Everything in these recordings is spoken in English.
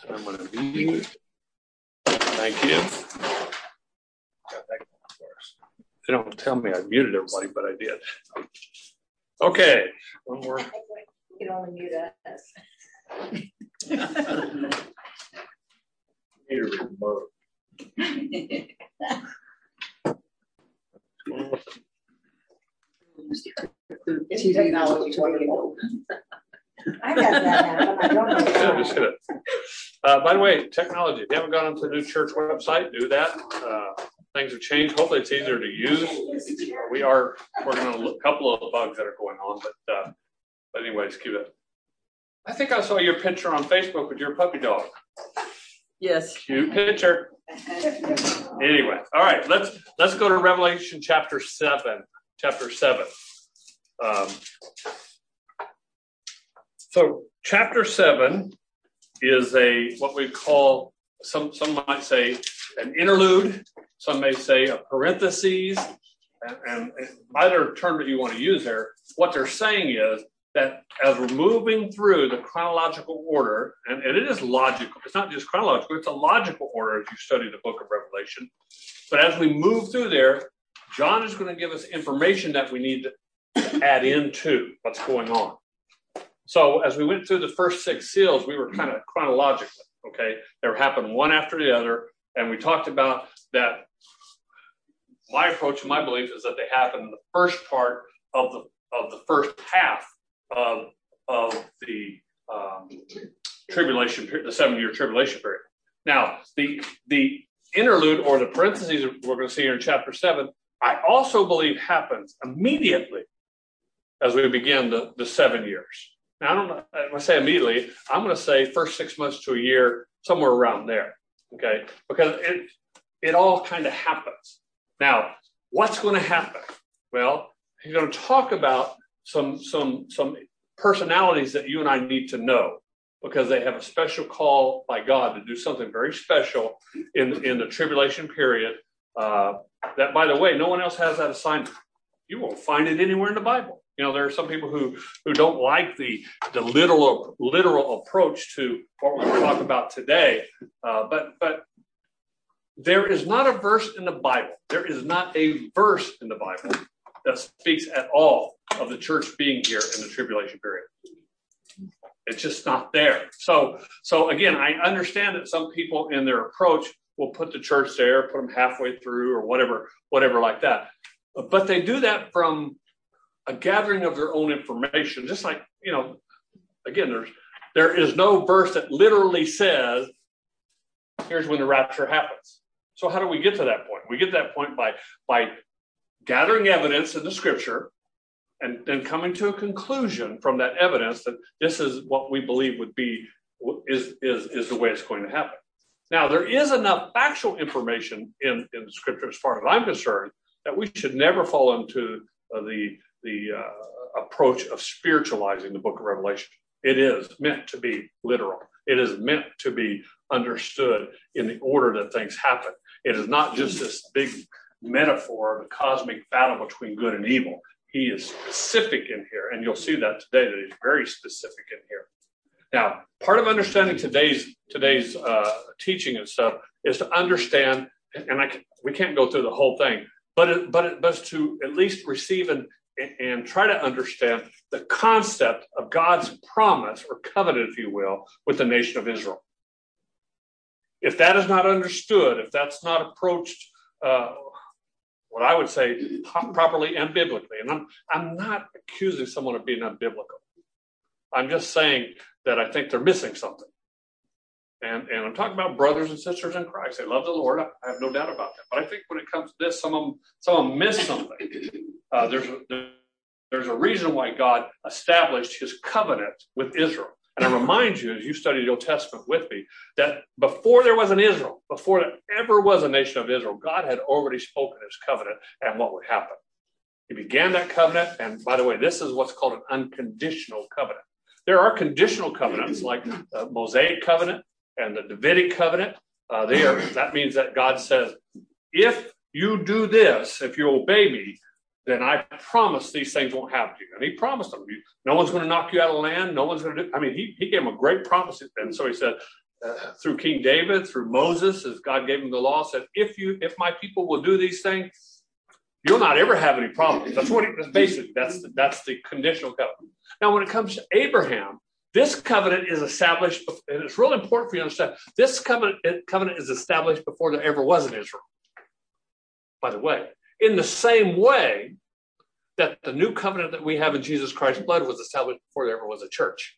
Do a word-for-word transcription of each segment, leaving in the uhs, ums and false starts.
So I'm going to mute. Thank you. They don't tell me I muted everybody, but I did. Okay. One more. You can only mute us. Need a remote. Technology. I got that happen. I don't know Yeah, just hit it. Uh, by the way, technology. If you haven't gone onto the new church website, do that. Uh, things have changed. Hopefully, it's easier to use. We are working on a couple of bugs that are going on, but uh, but anyways, keep it. I think I saw your picture on Facebook with your puppy dog. Yes. Cute picture. Anyway, all right. Let's let's go to Revelation chapter seven. Chapter seven. Um, so chapter seven is a what we call some some might say an interlude. Some may say a parentheses, and, and, and either term that you want to use there. What they're saying is that as we're moving through the chronological order, and, and it is logical, it's not just chronological, it's a logical order as you study the book of Revelation. But as we move through there, John is going to give us information that we need to add into what's going on. So as we went through the first six seals, we were kind of chronologically, okay? They were happening one after the other, and we talked about that. My approach and my belief is that they happen in the first part of the of the first half of of the um, tribulation period, the seven-year tribulation period. Now, the the interlude or the parentheses we're going to see here in chapter seven, I also believe happens immediately as we begin the, the seven years. Now, I don't know, when I say immediately, I'm going to say first six months to a year, somewhere around there, okay? Because it it all kind of happens. Now, what's going to happen? Well, he's going to talk about some some some personalities that you and I need to know because they have a special call by God to do something very special in, in the tribulation period. Uh, that, by the way, no one else has that assignment. You won't find it anywhere in the Bible. You know, there are some people who, who don't like the, the literal literal approach to what we're going to talk about today. Uh, but but there is not a verse in the Bible. There is not a verse in the Bible that speaks at all of the church being here in the tribulation period. It's just not there. So, so again, I understand that some people in their approach will put the church there, put them halfway through or whatever, whatever like that. But they do that from a gathering of their own information. Just like, you know, again, there's there is no verse that literally says, here's when the rapture happens. So how do we get to that point? We get to that point by by gathering evidence in the scripture and then coming to a conclusion from that evidence that this is what we believe would be is is is the way it's going to happen. Now, there is enough factual information in, in the scripture, as far as I'm concerned, that we should never fall into uh, the the uh, approach of spiritualizing the book of Revelation. It is meant to be literal. It is meant to be understood in the order that things happen. It is not just this big metaphor of the cosmic battle between good and evil. He is specific in here, and you'll see that today, that he's very specific in here. Now, part of understanding today's today's uh, teaching and stuff is to understand, and I can, we can't go through the whole thing, but it, but it, but it's to at least receive and and try to understand the concept of God's promise or covenant, if you will, with the nation of Israel. If that is not understood, if that's not approached, uh, what I would say properly and biblically, and I'm I'm not accusing someone of being unbiblical. I'm just saying that I think they're missing something. And, and I'm talking about brothers and sisters in Christ. They love the Lord. I have no doubt about that. But I think when it comes to this, some of them, some of them miss something. Uh, there's, a, there's a reason why God established his covenant with Israel. And I remind you, as you study the Old Testament with me, that before there was an Israel, before there ever was a nation of Israel, God had already spoken his covenant and what would happen. He began that covenant. And by the way, this is what's called an unconditional covenant. There are conditional covenants like the Mosaic covenant and the Davidic covenant. Uh, they are, that means that God says, if you do this, if you obey me, then I promise these things won't happen to you. And he promised them, no one's going to knock you out of land. No one's going to do, I mean, he, he gave them a great promise. And so he said, uh, through King David, through Moses, as God gave him the law, said, if you, if my people will do these things, you'll not ever have any problems. That's what it was basically. That's the, that's the conditional covenant. Now, when it comes to Abraham, this covenant is established, and it's really important for you to understand. This covenant, covenant is established before there ever was an Israel. By the way, in the same way that the new covenant that we have in Jesus Christ's blood was established before there ever was a church.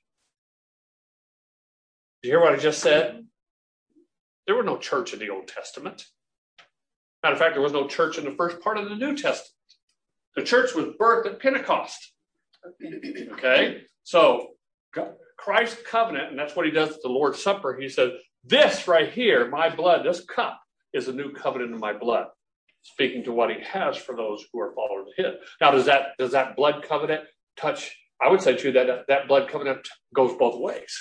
Did you hear what I just said? There was no church in the Old Testament. Matter of fact, there was no church in the first part of the New Testament. The church was birthed at Pentecost. Okay? So, Christ's covenant, and that's what he does at the Lord's Supper, he said, this right here, my blood, this cup, is a new covenant in my blood. Speaking to what he has for those who are followers of his. Now, does that does that blood covenant touch? I would say to you that that blood covenant goes both ways.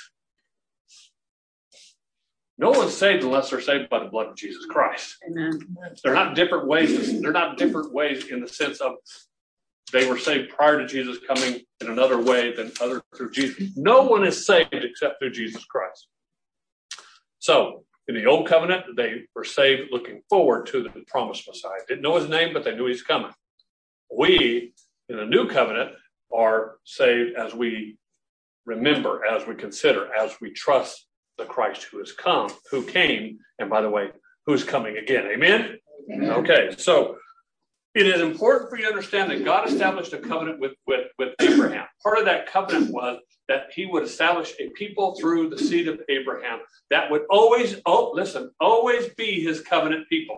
No one's saved unless they're saved by the blood of Jesus Christ. Amen. They're not different ways. They're not different ways in the sense of they were saved prior to Jesus coming in another way than other through Jesus. No one is saved except through Jesus Christ. So, in the old covenant, they were saved looking forward to the promised Messiah. Didn't know his name, but they knew he's coming. We, in the new covenant, are saved as we remember, as we consider, as we trust the Christ who has come, who came, and by the way, who's coming again. Amen? Amen. Okay, so it is important for you to understand that God established a covenant with, with, with Abraham. Part of that covenant was that he would establish a people through the seed of Abraham that would always, oh, listen, always be his covenant people.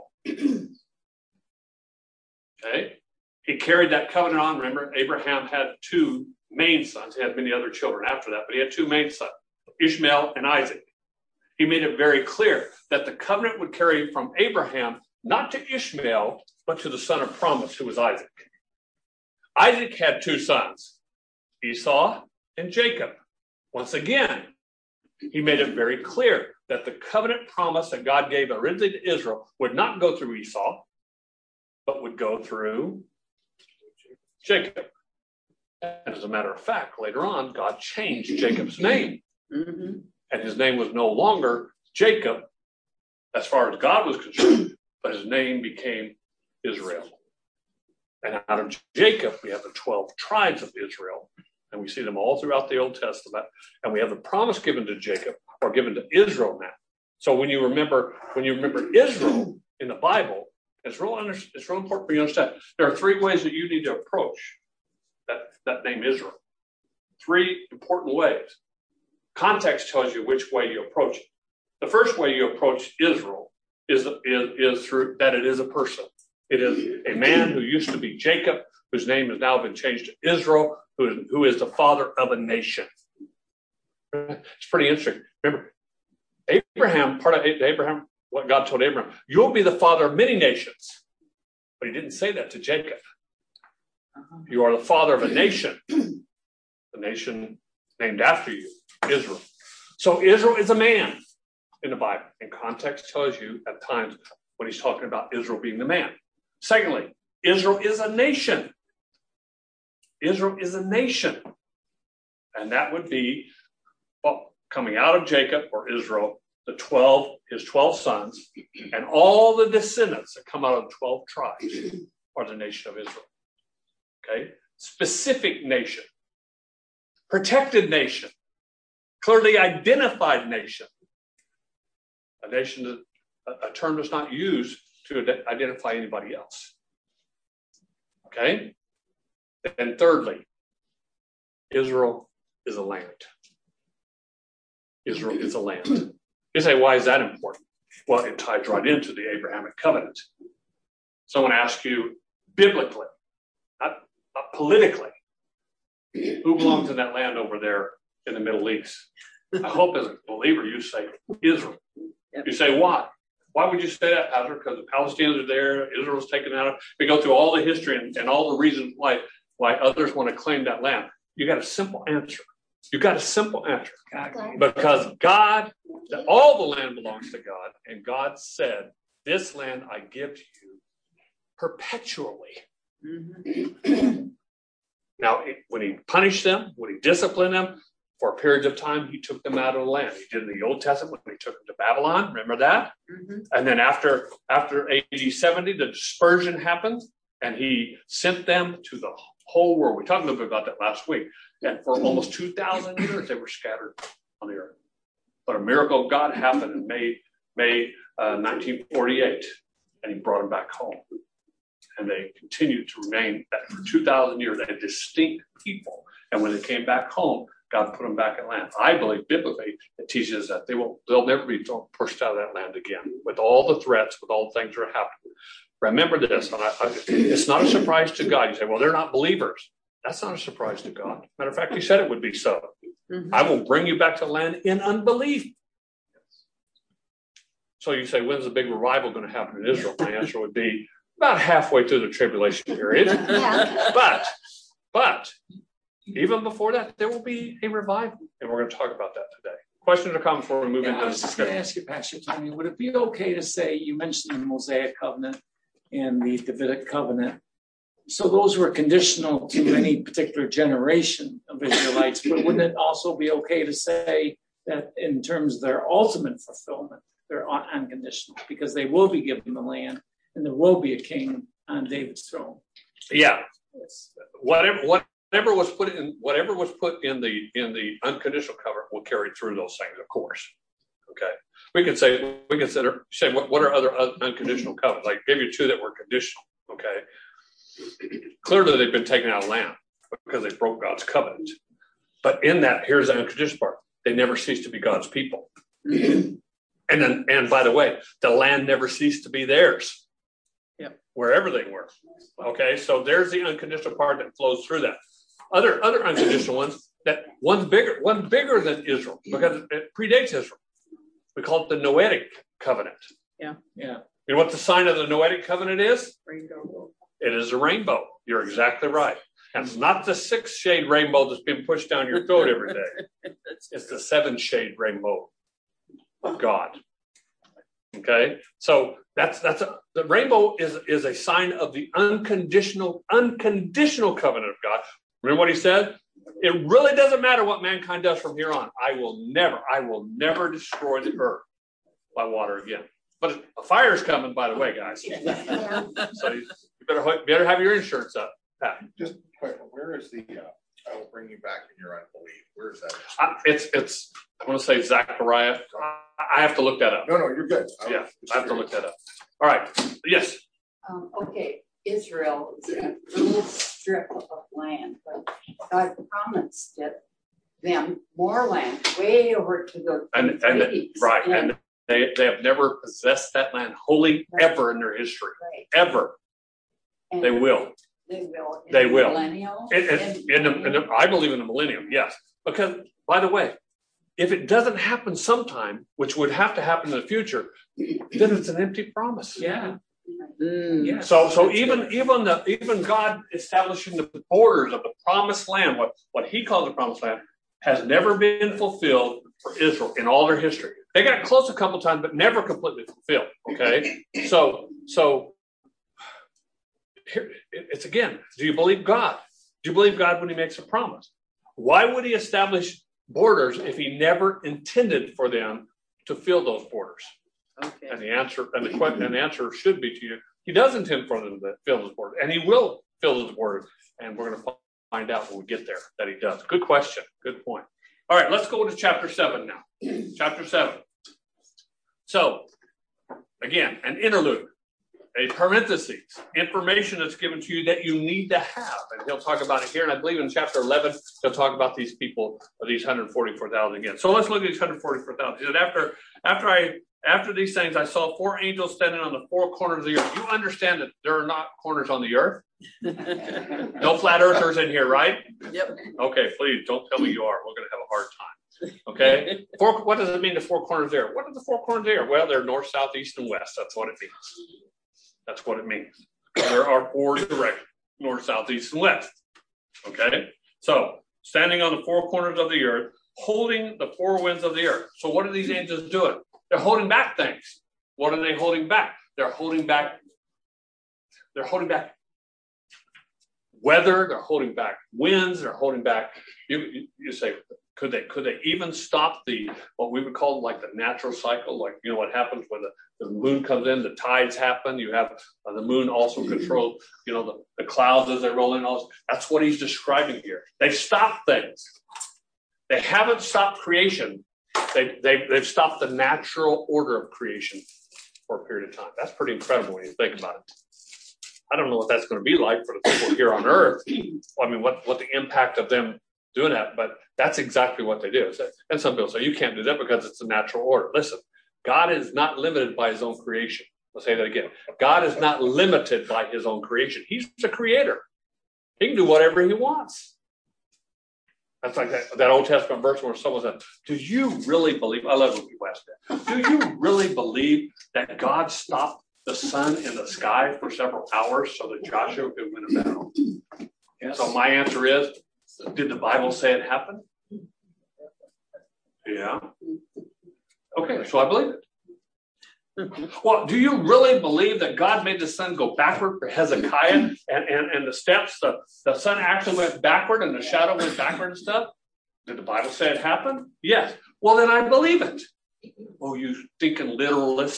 Okay? He carried that covenant on. Remember, Abraham had two main sons. He had many other children after that, but he had two main sons, Ishmael and Isaac. He made it very clear that the covenant would carry from Abraham, not to Ishmael, but to the son of promise, who was Isaac. Isaac had two sons, Esau and Jacob. Once again, he made it very clear that the covenant promise that God gave originally to Israel would not go through Esau, but would go through Jacob. And as a matter of fact, later on, God changed Jacob's name. Mm-hmm. And his name was no longer Jacob, as far as God was concerned, but his name became Israel. And out of Jacob, we have the twelve tribes of Israel. And we see them all throughout the Old Testament. And we have the promise given to Jacob, or given to Israel now. So when you remember, when you remember Israel in the Bible, it's real, under, it's real important for you to understand. There are three ways that you need to approach that, that name Israel. Three important ways. Context tells you which way you approach it. The first way you approach Israel is, is, is through that it is a person. It is a man who used to be Jacob, whose name has now been changed to Israel, who is, who is the father of a nation. It's pretty interesting. Remember, Abraham, part of Abraham, what God told Abraham, you'll be the father of many nations. But he didn't say that to Jacob. You are the father of a nation, the nation named after you, Israel. So Israel is a man in the Bible. And context tells you at times when he's talking about Israel being the man. Secondly, Israel is a nation. Israel is a nation. And that would be, well, coming out of Jacob or Israel, the twelve, his twelve sons, and all the descendants that come out of the twelve tribes are the nation of Israel. Okay? Specific nation. Protected nation. Clearly identified nation. A nation that a term that's not used to identify anybody else. Okay? And thirdly, Israel is a land. Israel is a land. You say, why is that important? Well, it ties right into the Abrahamic covenant. Someone asks you biblically, not, not politically, who belongs in that land over there in the Middle East? I hope as a believer you say Israel. You say, why? Why would you say that, Pastor? Because the Palestinians are there, Israel's taken out of. We go through all the history and, and all the reasons why, why others want to claim that land. You got a simple answer. You got a simple answer. Because God, all the land belongs to God, and God said, this land I give to you perpetually. Mm-hmm. Now, when he punished them, when he disciplined them, for periods of time, he took them out of the land. He did in the Old Testament when he took them to Babylon. Remember that? Mm-hmm. And then after, after A D seventy, the dispersion happened, and he sent them to the whole world. We talked a little bit about that last week. And for almost two thousand years, they were scattered on the earth. But a miracle of God happened in May, May uh, nineteen forty-eight, and he brought them back home. And they continued to remain for two thousand years, a distinct people. And when they came back home, God put them back in land. I believe biblically it teaches that they will, they'll never be pushed out of that land again with all the threats, with all the things that are happening. Remember this. I, I, it's not a surprise to God. You say, well, they're not believers. That's not a surprise to God. Matter of fact, he said it would be so. Mm-hmm. I will bring you back to land in unbelief. So you say, when's the big revival going to happen in Israel? My answer would be about halfway through the tribulation period. Yeah. But, but, even before that, there will be a revival. And we're going to talk about that today. Questions or comments before we move yeah, into I was just going to ask you, Pastor Tony, would it be okay to say, you mentioned the Mosaic covenant and the Davidic covenant. So those were conditional to any particular generation of Israelites, but wouldn't it also be okay to say that in terms of their ultimate fulfillment, they're unconditional because they will be given the land and there will be a king on David's throne? Yeah. Yes. Whatever, whatever was put in, whatever was put in the in the unconditional covenant will carry through those things, of course. Okay. We could say we consider say what, what are other unconditional covenants? I gave you two that were conditional. Okay. Clearly, they've been taken out of land because they broke God's covenant. But in that, here's the unconditional part: they never ceased to be God's people. And then, and by the way, the land never ceased to be theirs. Yep. Wherever they were. Okay, so there's the unconditional part that flows through that. Other other unconditional ones that one's bigger, one bigger than Israel because it predates Israel. We call it the Noahic covenant. Yeah, yeah. You know what the sign of the Noahic covenant is? Rainbow. It is a rainbow. You're exactly right. And it's not the six shade rainbow that's being pushed down your throat every day. It's the seven shade rainbow of God. Okay, so that's that's a, the rainbow is is a sign of the unconditional unconditional covenant of God. Remember what he said? It really doesn't matter what mankind does from here on. I will never, I will never destroy the earth by water again. But a fire is coming, by the way, guys. So you better better have your insurance up. Pat. Just quick, where is the? Uh, I will bring you back in your unbelief. Where is that? I, it's it's. I want to say Zechariah. I have to look that up. No, no, you're good. I yeah, I have to look that up. All right. Yes. Um, okay, Israel is a little strip of land, but God promised it, them more land, way over to the and and the, right, and, and they they have never possessed that land wholly right. ever in their history, right. ever. And they will. They will. In they the will. Millennial. In, in, in, in, the, in the, I believe in the millennium. Yes, because by the way, if it doesn't happen sometime, which would have to happen in the future, then it's an empty promise. Yeah. Mm. Yes. So, so even good. even the even God establishing the borders of the promised land, what what He calls the promised land, has never been fulfilled for Israel in all their history. They got close a couple times, but never completely fulfilled. Okay, so so here, it's again. Do you believe God? Do you believe God when He makes a promise? Why would He establish borders if He never intended for them to fill those borders? Okay. And the answer and the question and the answer should be to you: He does intend for them to fill those borders, and He will fill those borders. And we're going to find out when we get there that He does. Good question. Good point. All right, let's go to chapter seven now. Chapter seven. So, again, an interlude, a parenthesis, information that's given to you that you need to have. And he'll talk about it here. And I believe in chapter eleven, he'll talk about these people, or these one hundred forty-four thousand again. So let's look at these one hundred forty-four thousand. He said, after, after, I, after these things, I saw four angels standing on the four corners of the earth. You understand that there are not corners on the earth? No flat earthers in here, right? Yep. Okay, please don't tell me you are. We're going to have a hard time. Okay. Four, what does it mean, the four corners there? What are the four corners there? Well, they're north, south, east, and west. That's what it means. That's what it means. There are four directions: north, south, east, and west. Okay. So standing on the four corners of the earth, holding the four winds of the earth. So what are these angels doing? They're holding back things. What are they holding back? They're holding back. They're holding back weather. They're holding back winds. They're holding back. You, you, you say, Could they could they even stop the what we would call like the natural cycle? Like, you know, what happens when the, the moon comes in, the tides happen. You have uh, the moon also controls, you know, the, the clouds as they roll in. All this. That's what he's describing here. They've stopped things. They haven't stopped creation. They, they, they've stopped the natural order of creation for a period of time. That's pretty incredible when you think about it. I don't know what that's going to be like for the people here on earth. I mean, what, what the impact of them doing that, but that's exactly what they do. And some people say, you can't do that because it's a natural order. Listen, God is not limited by his own creation. I'll say that again. God is not limited by his own creation. He's the creator. He can do whatever he wants. That's like that, that Old Testament verse where someone said, do you really believe, I love when people ask that, do you really believe that God stopped the sun in the sky for several hours so that Joshua could win a battle? Yes. So my answer is, did the Bible say it happened? Yeah. Okay, so I believe it. Well, do you really believe that God made the sun go backward for Hezekiah and, and, and the steps, the, the sun actually went backward and the shadow went backward and stuff? Did the Bible say it happened? Yes. Well, then I believe it. Oh, you stinking literalist.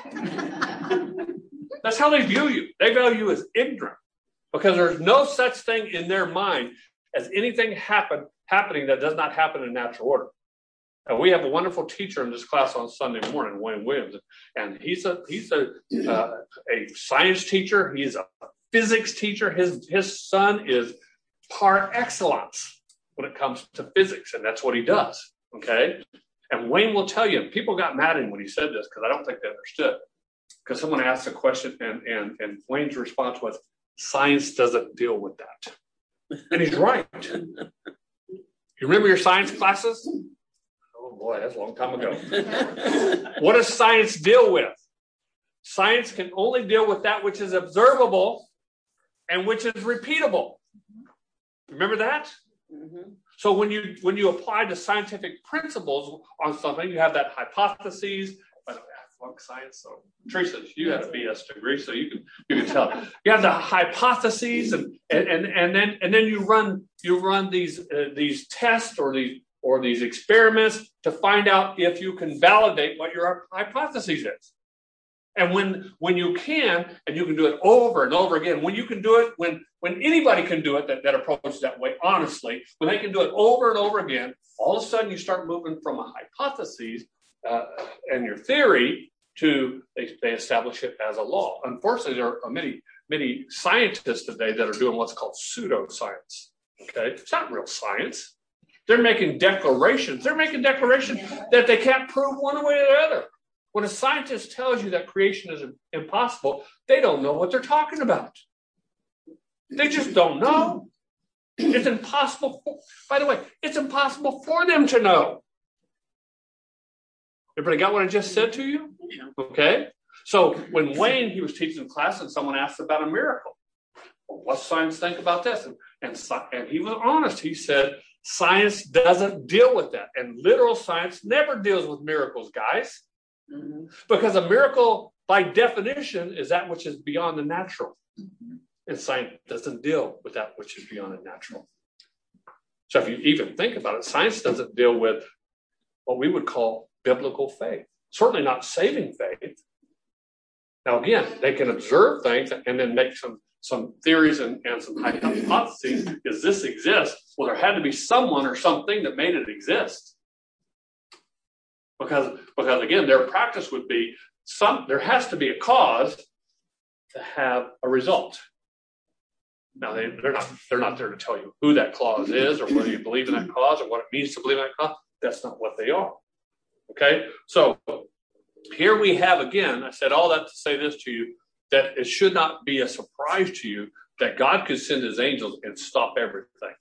That's how they view you. They value you as ignorant because there's no such thing in their mind as anything happen, happening that does not happen in natural order. And we have a wonderful teacher in this class on Sunday morning, Wayne Williams, and he's a he's a uh, a science teacher. He's a physics teacher. His his son is par excellence when it comes to physics, and that's what he does. Okay, and Wayne will tell you. People got mad at him when he said this because I don't think they understood. Because someone asked a question, and and and Wayne's response was, "Science doesn't deal with that," and he's right. You remember your science classes? Oh boy, that's a long time ago. What does science deal with? Science can only deal with that which is observable and which is repeatable. Remember that? Mm-hmm. So when you when you apply the scientific principles on something, you have that hypotheses. By the way, I flunk science, so Teresa, you had a B S degree, so you can you can tell. You have the hypotheses, and and and, and then and then you run you run these uh, these tests or these or these experiments to find out if you can validate what your hypothesis is. And when when you can, and you can do it over and over again, when you can do it, when when anybody can do it that, that approaches that way, honestly, when they can do it over and over again, all of a sudden you start moving from a hypothesis uh, and your theory to they, they establish it as a law. Unfortunately, there are many, many scientists today that are doing what's called pseudoscience. Okay, it's not real science. They're making declarations. They're making declarations that they can't prove one way or the other. When a scientist tells you that creation is impossible, they don't know what they're talking about. They just don't know. It's impossible. For, by the way, it's impossible for them to know. Everybody got what I just said to you? Okay. So when Wayne, he was teaching class and someone asked about a miracle. Well, what's science think about this? And, and, and he was honest. He said, science doesn't deal with that. And literal science never deals with miracles, guys. Mm-hmm. Because a miracle, by definition, is that which is beyond the natural. Mm-hmm. And science doesn't deal with that which is beyond the natural. So if you even think about it, science doesn't deal with what we would call biblical faith. Certainly not saving faith. Now, again, they can observe things and then make some, some theories and, and some hypotheses. Does this exist? Well, there had to be someone or something that made it exist. Because, because again, their practice would be some. There has to be a cause to have a result. Now they, they're not they're not there to tell you who that cause is or whether you believe in that cause or what it means to believe in that cause. That's not what they are. Okay, so here we have again. I said all that to say this to you, that it should not be a surprise to you that God could send His angels and stop everything.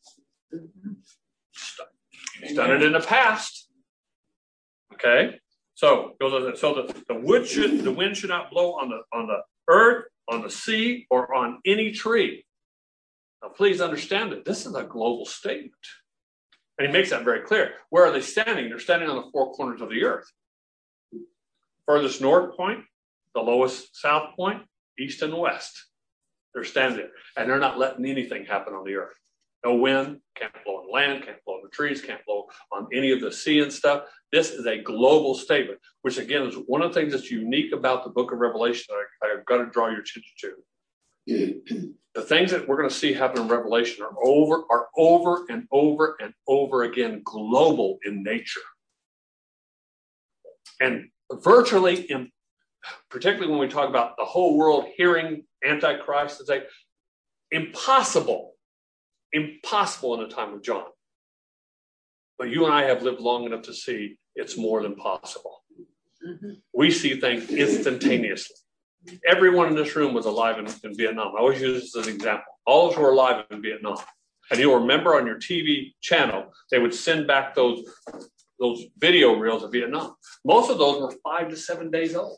He's done it in the past. Okay, so so the, the wood should the wind should not blow on the on the earth, on the sea, or on any tree. Now, please understand that this is a global statement, and he makes that very clear. Where are they standing? They're standing on the four corners of the earth. Furthest north point, the lowest south point, east and west. They're standing there, and they're not letting anything happen on the earth. No wind, can't blow on land, can't blow on the trees, can't blow on any of the sea and stuff. This is a global statement, which again is one of the things that's unique about the book of Revelation that I, I've got to draw your attention to. The things that we're going to see happen in Revelation are over, are over and over and over again global in nature. And virtually, in, particularly when we talk about the whole world hearing Antichrist, it's like impossible. Impossible in the time of John. But you and I have lived long enough to see it's more than possible. Mm-hmm. We see things instantaneously. Everyone in this room was alive in, in Vietnam. I always use this as an example. All of us were alive in Vietnam. And you'll remember on your T V channel, they would send back those, those video reels of Vietnam. Most of those were five to seven days old.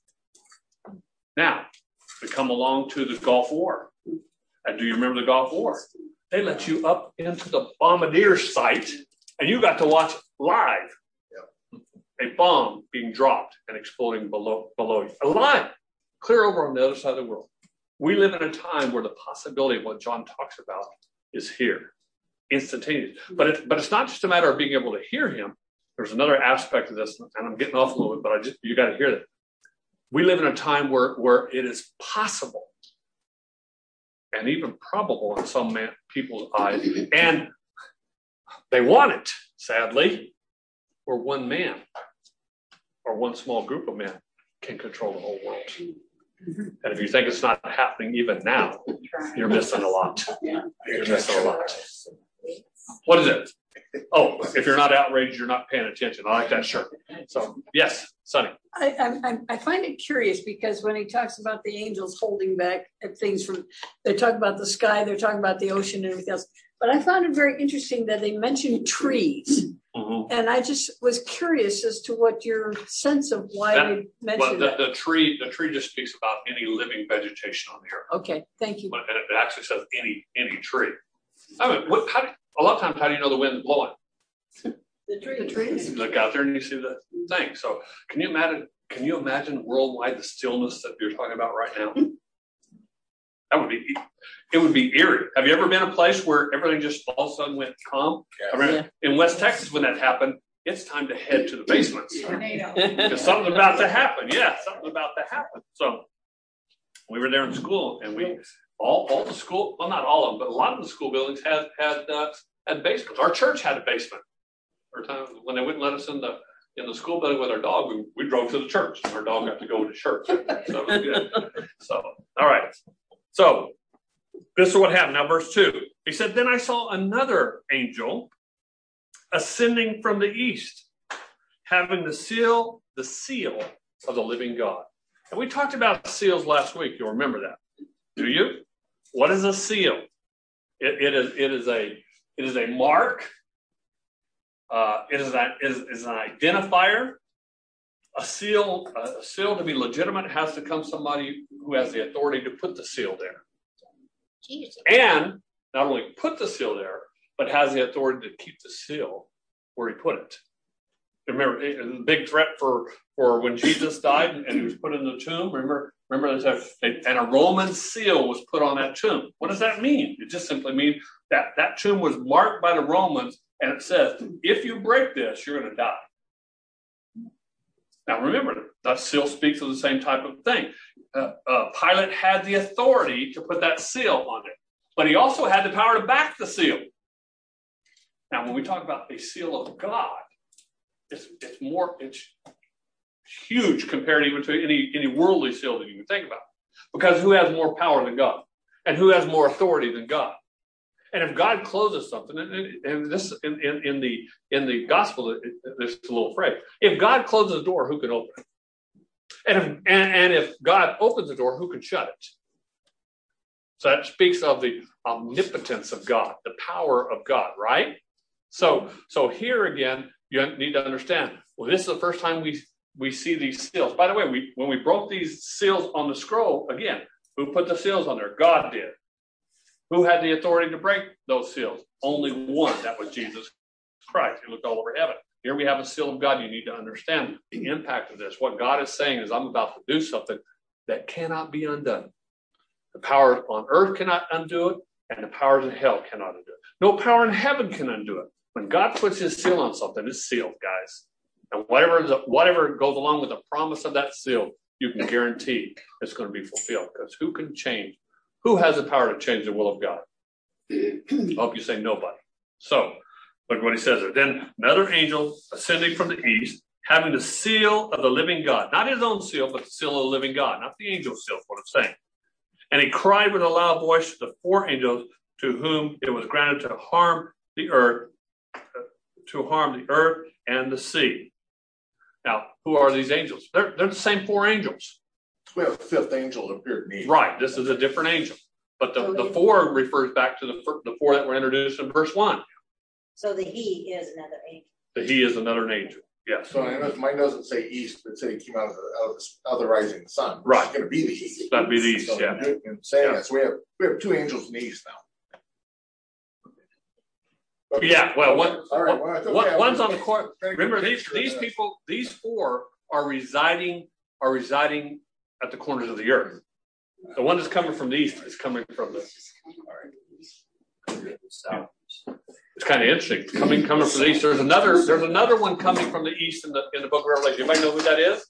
Now, we come along to the Gulf War. And do you remember the Gulf War? They let you up into the bombardier site, and you got to watch live yep. a bomb being dropped and exploding below below you. Alive, clear over on the other side of the world. We live in a time where the possibility of what John talks about is here, instantaneous. But it, but it's not just a matter of being able to hear him. There's another aspect of this, and I'm getting off a little bit, but I just you got to hear that. We live in a time where where it is possible. And even probable in some man, people's eyes. And they want it, sadly, where one man or one small group of men can control the whole world. And if you think it's not happening even now, you're missing a lot. You're missing a lot. What is it? Oh, if you're not outraged, you're not paying attention. I like that shirt. So, yes, Sonny. I, I, I find it curious because when he talks about the angels holding back things from, they're talking about the sky, they're talking about the ocean and everything else. But I found it very interesting that they mentioned trees. Mm-hmm. And I just was curious as to what your sense of why that, they mentioned well, the, that. The tree, the tree just speaks about any living vegetation on the earth. Okay, thank you. And it actually says any any tree. I mean, what, how do, a lot of times, how do you know the wind's blowing? The trees. The trees. You look out there and you see the thing. So can you imagine, can you imagine worldwide the stillness that you're talking about right now? That would be, it would be eerie. Have you ever been a place where everything just all of a sudden went calm? Yes. I mean, yeah. In West Texas, when that happened, it's time to head to the basements. Because something's about to happen. Yeah, something's about to happen. So we were there in school, and we all all the school, well, not all of them, but a lot of the school buildings had had uh, had basements. Our church had a basement. Or time when they wouldn't let us in the in the school building with our dog, we, we drove to the church. And our dog got to go to church. So it was good. So all right. So this is what happened. Now, verse two. He said, "Then I saw another angel ascending from the east, having the seal, the seal of the living God." And we talked about seals last week. You'll remember that. Do you? What is a seal? It, it is it is a it is a mark. Uh, it is a, is, is an identifier. A seal, a seal to be legitimate has to come somebody who has the authority to put the seal there. Jesus. And not only put the seal there, but has the authority to keep the seal where he put it. Remember, it was a big threat for, for when Jesus died and he was put in the tomb. Remember, remember that, and a Roman seal was put on that tomb. What does that mean? It just simply means that that tomb was marked by the Romans, and it says, if you break this, you're going to die. Now, remember, that seal speaks of the same type of thing. Uh, uh, Pilate had the authority to put that seal on it, but he also had the power to back the seal. Now, when we talk about a seal of God, it's, it's more, it's huge compared even to any, any worldly seal that you can think about. Because who has more power than God? And who has more authority than God? And if God closes something, and, and this in, in, in the in the gospel, it, there's a little phrase: if God closes the door, who can open it? And if and, and if God opens the door, who can shut it? So that speaks of the omnipotence of God, the power of God, right? So so here again, you need to understand. Well, this is the first time we we see these seals. By the way, we when we broke these seals on the scroll again, who put the seals on there? God did. Who had the authority to break those seals? Only one. That was Jesus Christ. He looked all over heaven. Here we have a seal of God. You need to understand the impact of this. What God is saying is, I'm about to do something that cannot be undone. The power on earth cannot undo it. and the powers in hell cannot undo it. No power in heaven can undo it. When God puts his seal on something, it's sealed, guys. And whatever the, whatever goes along with the promise of that seal, you can guarantee it's going to be fulfilled. Because who can change? Who has the power to change the will of God? I hope you say nobody. So, look what he says there. Then another angel ascending from the east, having the seal of the living God. Not his own seal, but the seal of the living God. Not the angel seal, is what I'm saying. And he cried with a loud voice to the four angels to whom it was granted to harm the earth, to harm the earth and the sea. Now, who are these angels? They're, they're the same four angels. We have a fifth angel appeared in me. Right. This is a different angel. But the, the four refers back to the, the four that were introduced in verse one. So the he is another angel. The he is another angel. Yes. So I know mine doesn't say east, but it said he came out of the, out of the, out of the rising sun. Right. It's going to be the east. That'd be the east, So yeah. in saying Yeah. that, so we have we have two angels in the east now. Okay. Yeah. Well, one, All right, well, it's okay. one, I one's was on the court. trying to get a Remember, these picture of these that. people, these four are residing are residing at the corners of the earth. The one that's coming from the east is coming from the. Yeah. It's kind of interesting. Coming coming from the east. There's another. There's another one coming from the east in the in the book of Revelation. Anybody know who that is?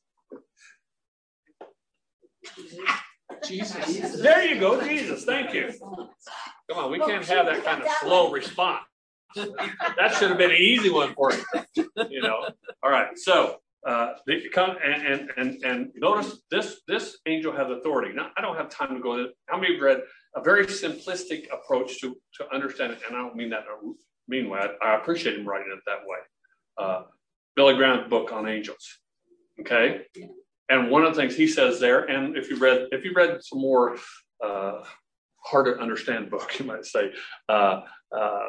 Jesus. There you go, Jesus. Thank you. Come on, we can't have that kind of slow response. That should have been an easy one for you. You know. All right. So uh, they come and and and and notice this this angel has authority. Now I don't have time to go into. How many have read a very simplistic approach to to understand it? And I don't mean that in a mean way. I, I appreciate him writing it that way. Uh, Billy Graham's book on angels. Okay. And one of the things he says there, and if you read if you read some more uh, hard to understand book, you might say, uh, uh,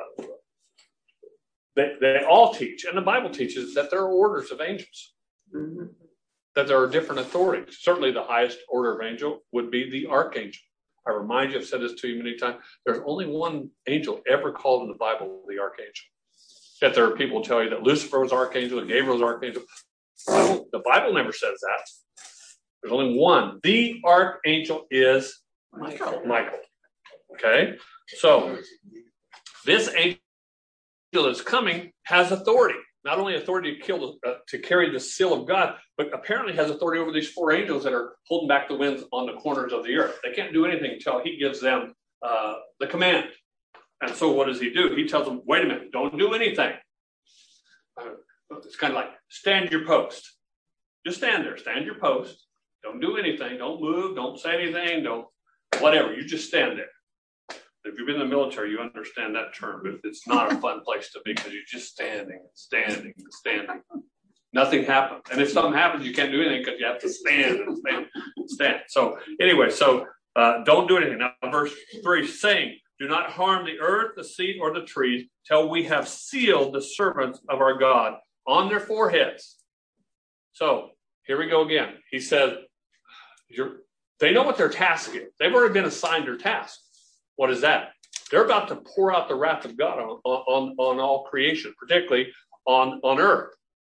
they they all teach, and the Bible teaches that there are orders of angels, mm-hmm. that there are different authorities. Certainly, the highest order of angel would be the archangel. I remind you, I've said this to you many times. There's only one angel ever called in the Bible the archangel. Yet there are people who tell you that Lucifer was archangel, and Gabriel was archangel. Well, the Bible never says that. There's only one. The archangel is Michael. Michael. Okay? So, this angel that's coming has authority. Not only authority to kill, uh, to carry the seal of God, but apparently has authority over these four angels that are holding back the winds on the corners of the earth. They can't do anything until he gives them uh, the command. And so what does he do? He tells them, wait a minute, don't do anything. Uh, it's kind of like, stand your post. Just stand there, stand your post. Don't do anything. Don't move. Don't say anything. Don't, whatever. You just stand there. If you've been in the military, you understand that term, but it's not a fun place to be because you're just standing and standing and standing. Nothing happens. And if something happens, you can't do anything because you have to stand and stand and stand. So anyway, so uh, don't do anything. Now, verse three, saying, do not harm the earth, the sea, or the trees till we have sealed the servants of our God on their foreheads. So here we go again. He says, You're, they know what their task is. They've already been assigned their task. What is that? They're about to pour out the wrath of God on, on, on all creation, particularly on, on earth.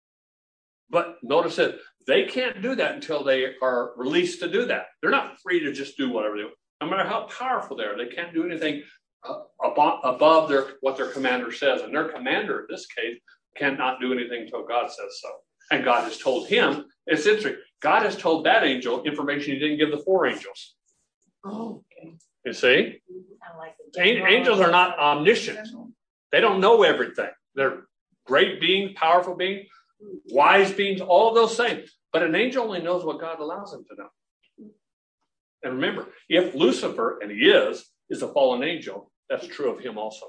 But notice that they can't do that until they are released to do that. They're not free to just do whatever they want. No matter how powerful they are, they can't do anything uh, above, above their what their commander says. And their commander, in this case, cannot do anything until God says so. And God has told him, it's interesting, God has told that angel information he didn't give the four angels. Oh, okay. You see? Like An- angels are not omniscient. They don't know everything. They're great beings, powerful beings, wise beings, all of those things. But an angel only knows what God allows him to know. And remember, if Lucifer, and he is, is a fallen angel, that's true of him also.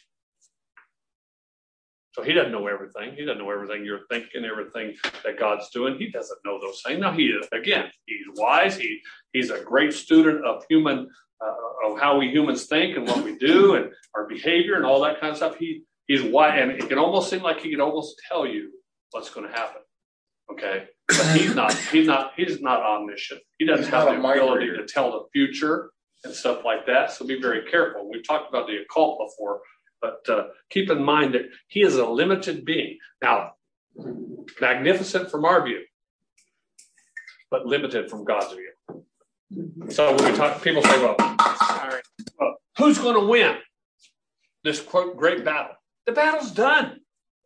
So he doesn't know everything. He doesn't know everything you're thinking, everything that God's doing. He doesn't know those things. Now, he is, again, he's wise. He He's a great student of human, uh, of how we humans think and what we do and our behavior and all that kind of stuff. He He's wise, and it can almost seem like he can almost tell you what's going to happen. Okay, but he's not. He's not. He's not omniscient. He doesn't He's have not the a mind ability reader. to tell the future and stuff like that. So be very careful. We've talked about the occult before. But uh, keep in mind that he is a limited being. Now, magnificent from our view, but limited from God's view. So when we talk, people say, well, all right, well, who's going to win this quote great battle? The battle's done.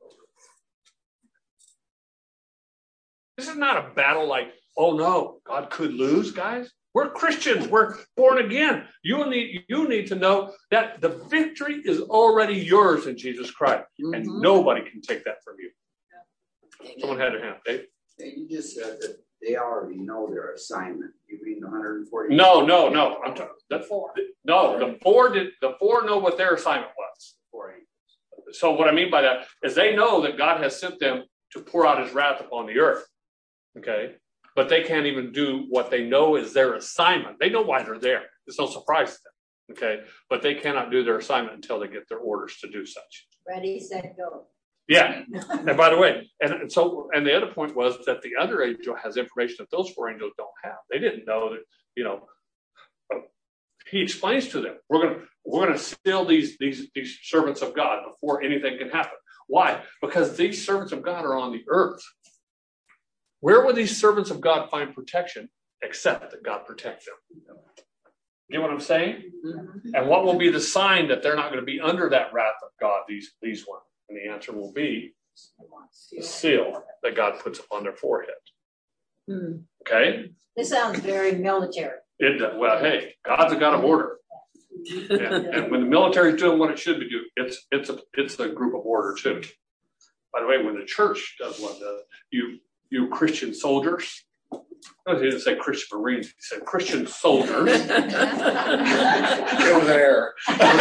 This is not a battle like, oh no, God could lose, guys. We're Christians. We're born again. You need, you need to know that the victory is already yours in Jesus Christ. Mm-hmm. And nobody can take that from you. Amen. Someone had their hand. Dave? Hey, you just said that they already know their assignment. You mean the one hundred forty? No, no, no. I'm talking the four. No, the four did. The four know what their assignment was. So what I mean by that is they know that God has sent them to pour out his wrath upon the earth. Okay. But they can't even do what they know is their assignment. They know why they're there. It's no surprise to them. Okay. But they cannot do their assignment until they get their orders to do such. Ready, set, go. Yeah. And by the way, and so, and the other point was that the other angel has information that those four angels don't have. They didn't know that, you know, uh, he explains to them, we're going to, we're going to seal these, these, these servants of God before anything can happen. Why? Because these servants of God are on the earth. Where would these servants of God find protection except that God protect them? You know what I'm saying? Mm-hmm. And what will be the sign that they're not going to be under that wrath of God, these, these ones? And the answer will be the seal that God puts upon their forehead. Mm. Okay? This sounds very military. It, well, hey, God's a God of order. And, and when the military is doing what it should be doing, it's it's a it's a group of order too. By the way, when the church does what does, you you Christian soldiers, no, he didn't say Christian Marines, he said Christian soldiers. It was an error.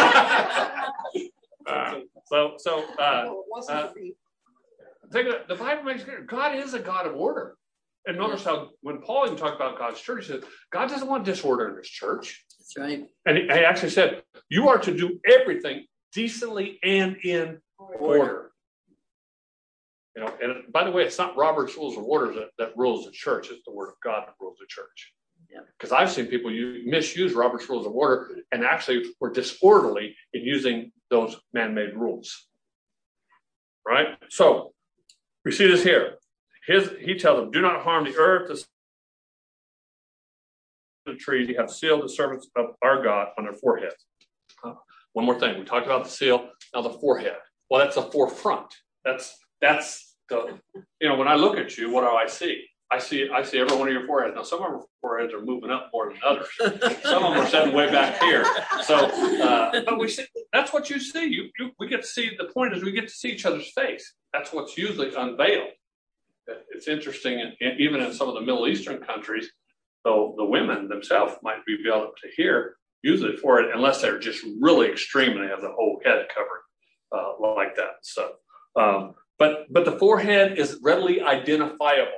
uh, so so uh, uh, think of, the Bible makes clear God is a God of order. And notice how when Paul even talked about God's church, he said, God doesn't want disorder in his church. That's right. And he, he actually said, you are to do everything decently and in order. order. You know, and by the way, it's not Robert's Rules of Order that, that rules the church. It's the Word of God that rules the church. Because yeah. I've seen people use, misuse Robert's Rules of Order and actually were disorderly in using those man-made rules. Right? So we see this here. His, he tells them, do not harm the earth, the trees. You have sealed the servants of our God on their foreheads. Uh, one more thing. We talked about the seal. Now the forehead. Well, that's the forefront. That's that's the, you know, when I look at you, what do I see? I see I see every one of your foreheads. Now, some of our foreheads are moving up more than others. Some of them are sitting way back here. So, uh, but we see, that's what you see. You, you we get to see, the point is we get to see each other's face. That's what's usually unveiled. It's interesting, and even in some of the Middle Eastern countries, though the women themselves might be able to hear usually for it, unless they're just really extreme and they have the whole head covered uh, like that. So, um, but but the forehead is readily identifiable.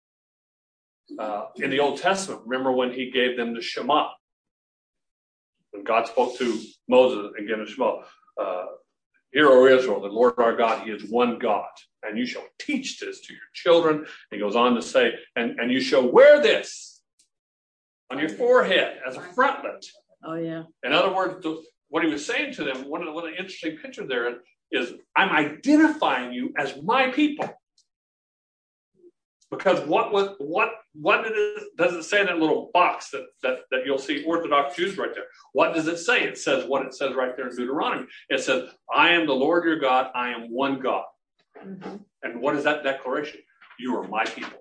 Uh, in the Old Testament, remember when he gave them the Shema? When God spoke to Moses and gave him the Shema, uh, hear, O Israel, the Lord our God, he is one God. And you shall teach this to your children. He goes on to say, and, and you shall wear this on your forehead as a frontlet. Oh, yeah. In other words, the, what he was saying to them, one of the, one of the interesting pictures there is, I'm identifying you as my people. Because what was what what did it, does it say in that little box that, that, that you'll see Orthodox Jews right there? What does it say? It says what it says right there in Deuteronomy. It says, I am the Lord your God. I am one God. Mm-hmm. And what is that declaration? You are my people.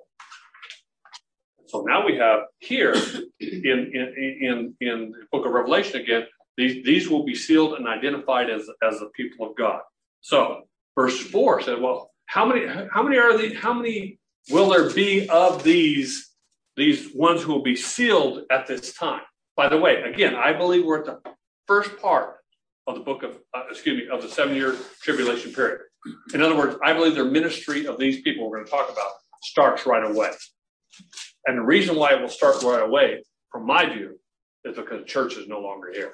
So now we have here in in in, in the book of Revelation again, these, these will be sealed and identified as, as the people of God. So verse four said, well, how many how many are the how many will there be of these these ones who will be sealed at this time? By the way, again, I believe we're at the first part of the book of uh, excuse me of the seven year tribulation period. In other words, I believe the ministry of these people we're going to talk about starts right away. And the reason why it will start right away, from my view, is because the church is no longer here.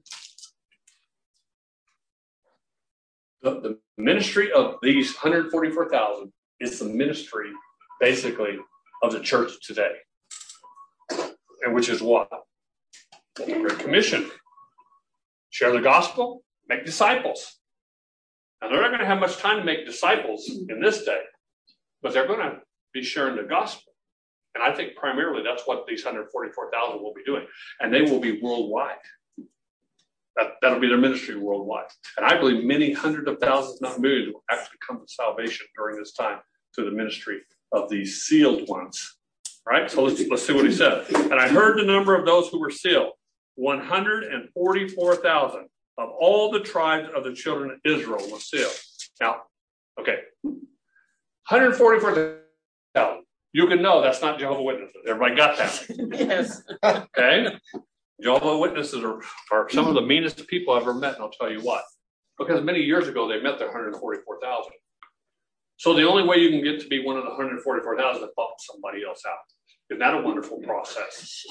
The, the ministry of these one hundred forty-four thousand is the ministry, basically, of the church today. And which is what? The Great Commission. Share the gospel, make disciples. Now, they're not going to have much time to make disciples in this day, but they're going to be sharing the gospel. And I think primarily that's what these one hundred forty-four thousand will be doing. And they will be worldwide. That, that'll be their ministry worldwide. And I believe many hundreds of thousands, not millions, will actually come to salvation during this time through the ministry of these sealed ones. Right? So let's, let's see what he said. And I heard the number of those who were sealed, one hundred forty-four thousand of all the tribes of the children of Israel were sealed. Now, okay, one hundred forty-four thousand. You can know that's not Jehovah's Witnesses. Everybody got that? Yes. Okay? Jehovah's Witnesses are, are some of the meanest people I've ever met, and I'll tell you what. Because many years ago, they met their one hundred forty-four thousand. So the only way you can get to be one of the one hundred forty-four thousand is to bump somebody else out. Isn't that a wonderful process?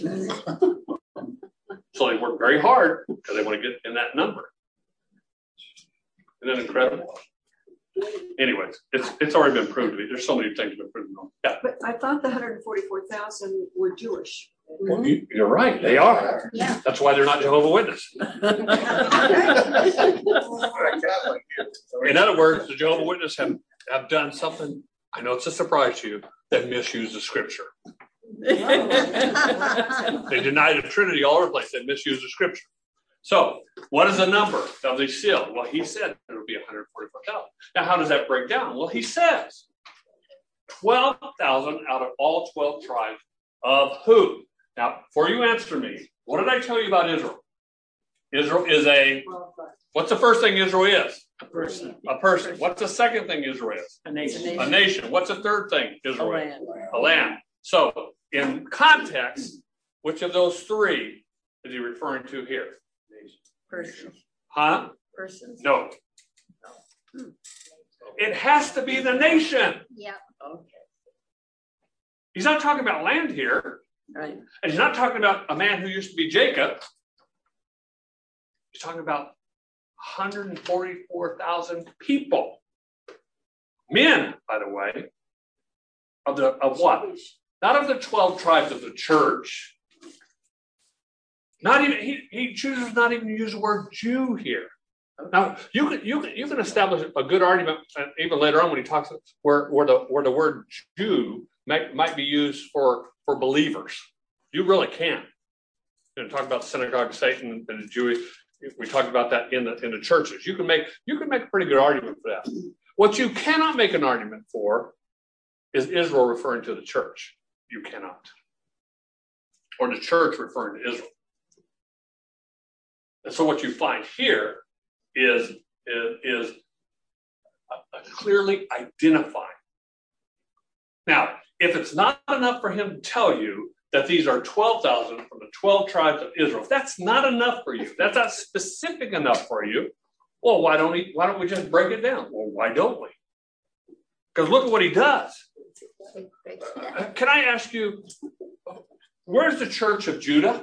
So they work very hard because they want to get in that number. Isn't that incredible? Anyways, it's it's already been proved to me. There's so many things been proven wrong. Yeah. But I thought the one hundred forty-four thousand were Jewish. Well, you, you're right. They are. Yeah. That's why they're not Jehovah's Witnesses. In other words, the Jehovah's Witnesses have, have done something, I know it's a surprise to you, that misuse the scripture. They deny the Trinity all over the place. They misuse the scripture. So, what is the number of the seal? Well, he said it would be one hundred forty-four thousand. Now, how does that break down? Well, he says twelve thousand out of all twelve tribes of who? Now, before you answer me, what did I tell you about Israel? Israel is a, what's the first thing Israel is? A person. A person. What's the second thing Israel is? A nation. A nation. What's the third thing A Israel is? land. A land. So, in context, which of those three is he referring to here? Person. Huh? Person. No. It has to be the nation. Yeah. Okay. He's not talking about land here. Right. And he's not talking about a man who used to be Jacob. He's talking about one hundred forty-four thousand people. Men, by the way, of the of what? Not of the twelve tribes of the church. Not even he, he chooses not even to use the word Jew here. Now you can you can you can establish a good argument uh, even later on when he talks where where the where the word Jew might might be used for for believers. You really can. You know, talk about the synagogue of Satan and the Jewish. We talked about that in the in the churches. You can make you can make a pretty good argument for that. What you cannot make an argument for is Israel referring to the church. You cannot, or the church referring to Israel. And so what you find here is is, is a, a clearly identifying. Now, if it's not enough for him to tell you that these are twelve thousand from the twelve tribes of Israel, if that's not enough for you, that's not specific enough for you, well, why don't we, why don't we just break it down? Well, why don't we? Because look at what he does. Uh, can I ask you, where's the church of Judah?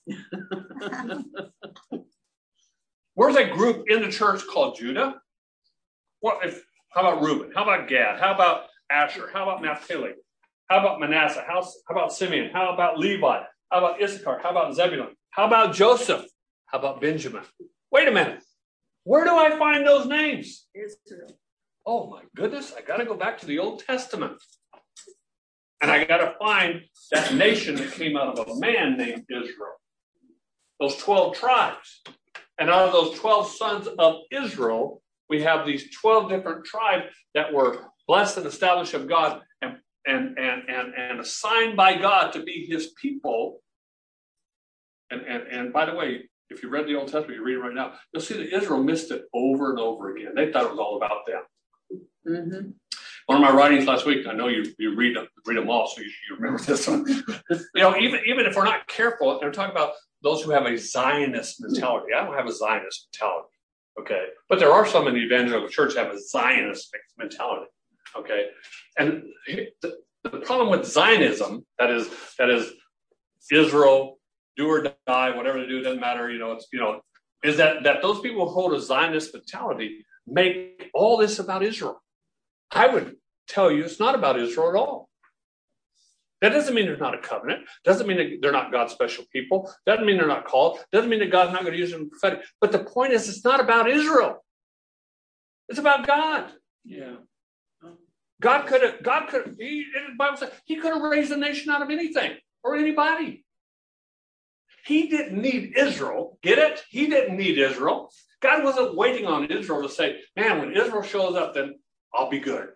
Where's a group in the church called Judah? What if, how about Reuben? How about Gad? How about Asher? How about Naphtali? How about Manasseh? How, how about Simeon? How about Levi? How about Issachar? How about Zebulun? How about Joseph? How about Benjamin? Wait a minute. Where do I find those names? Israel. Oh my goodness, I got to go back to the Old Testament. And I got to find that nation that came out of a man named Israel. Those twelve tribes. And out of those twelve sons of Israel, we have these twelve different tribes that were blessed and established of God and, and, and, and, and assigned by God to be his people. And, and, and by the way, if you read the Old Testament, you read it right now, you'll see that Israel missed it over and over again. They thought it was all about them. Mm-hmm. One of my writings last week, I know you, you read them, read them all, so you, you remember this one. You know, even, even if we're not careful, they're talking about those who have a Zionist mentality. I don't have a Zionist mentality, okay? But there are some in the evangelical church that have a Zionist mentality, okay? And the, the problem with Zionism, that is, that is Israel, do or die, whatever they do, doesn't matter, you know, it's, you know, is that, that those people who hold a Zionist mentality make all this about Israel. I would tell you it's not about Israel at all. That doesn't mean there's not a covenant. Doesn't mean that they're not God's special people. Doesn't mean they're not called. Doesn't mean that God's not going to use them prophetic. But the point is, it's not about Israel. It's about God. Yeah. God could have, God could have, he, the Bible says, he could have raised a nation out of anything or anybody. He didn't need Israel. Get it? He didn't need Israel. God wasn't waiting on Israel to say, man, when Israel shows up, then I'll be good.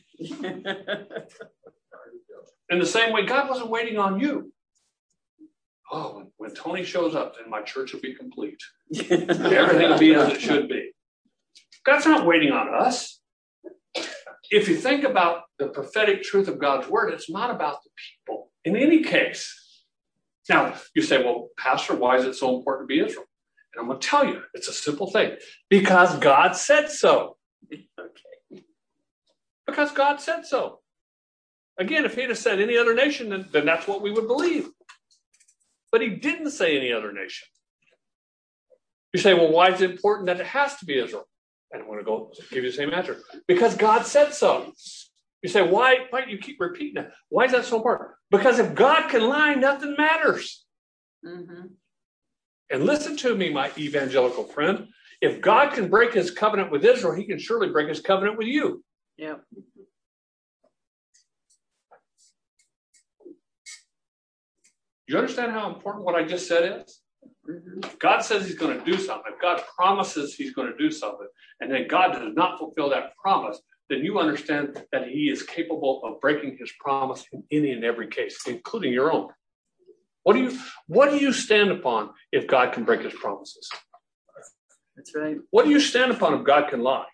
In the same way, God wasn't waiting on you. Oh, when, when Tony shows up, then my church will be complete. Everything will be as it should be. God's not waiting on us. If you think about the prophetic truth of God's word, it's not about the people in any case. Now, you say, well, Pastor, why is it so important to be Israel? And I'm going to tell you, it's a simple thing. Because God said so. Okay. Because God said so. Again, if he'd have said any other nation, then, then that's what we would believe. But he didn't say any other nation. You say, well, why is it important that it has to be Israel? And I'm going to go give you the same answer. Because God said so. You say, why? Why do you keep repeating that? Why is that so important? Because if God can lie, nothing matters. Mm-hmm. And listen to me, my evangelical friend. If God can break his covenant with Israel, he can surely break his covenant with you. Yeah. You understand how important what I just said is? Mm-hmm. If God says he's going to do something, if God promises he's going to do something, and then God does not fulfill that promise, then you understand that he is capable of breaking his promise in any and every case, including your own. What do you what do you stand upon if God can break his promises? That's right. What do you stand upon if God can lie?